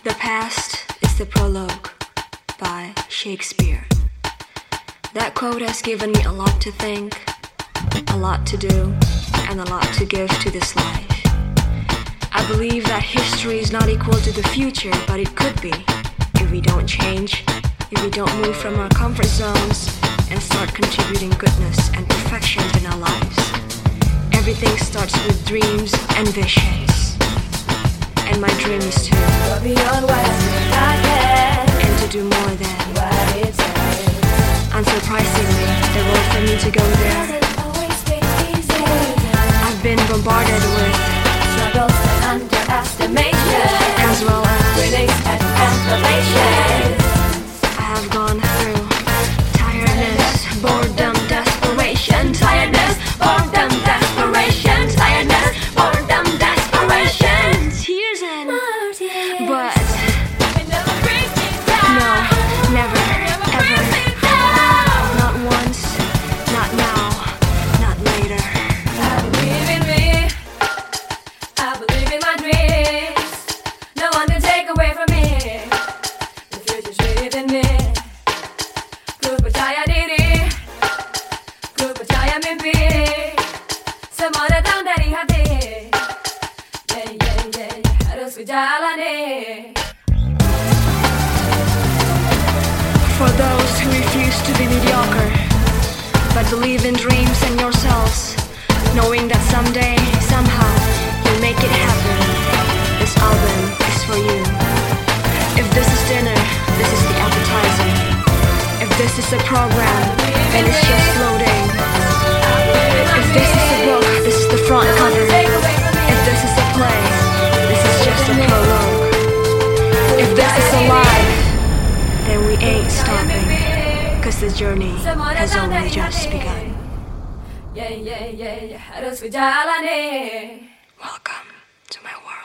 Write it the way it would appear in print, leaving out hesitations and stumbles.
The past is the prologue by Shakespeare. That quote has given me a lot to think, a lot to do, and a lot to give to this life. I believe that history is not equal to the future, but it could be if we don't change, if we don't move from our comfort zones and start contributing goodness and perfection in our lives. Everything starts with dreams and visions. And my dream is to go beyond what I can and to do more than what it says. Unsurprisingly, the road for me to go there, Doesn't always be easy. I've been bombarded with, Struggles and underestimation, as well as critics and cancellations. I have gone through tiredness, boredom, desperation, tiredness, boredom, desperation, tiredness, boredom, desperation, tears and but It never brings me down. no, never, Never ever, brings me down. not once, not now, not later. I believe in me. I believe in my dreams. No one can take away from me. The future's within me. Ku percaya diri, ku percaya mimpi. Semua datang dari hati. Yeah, yeah, yeah, harus ku jalani. For those who refuse to be mediocre, but believe in dreams and yourselves, knowing that someday, somehow, you'll make it happen, this album is for you. If this is dinner, this is the appetizer. If this is a program, then it's just loading. If this is a book, this is the front cover. If this is a play, this is just a prologue. If this is a life, then we ain't stopping, 'cause the journey has only just begun. Yeah, yeah, yeah, yeah, harus ku jalani. Welcome to my world.